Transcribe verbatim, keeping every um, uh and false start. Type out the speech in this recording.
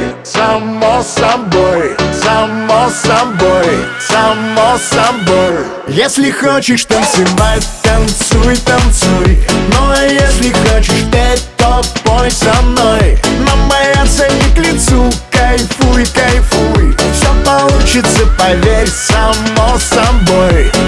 само собой, само собой, само собой. Если хочешь танцевать, танцуй, танцуй. Ну а если хочешь петь, то пой со мной. Но бояться не к лицу, кайфуй, кайфуй. Все получится, поверь, само собой.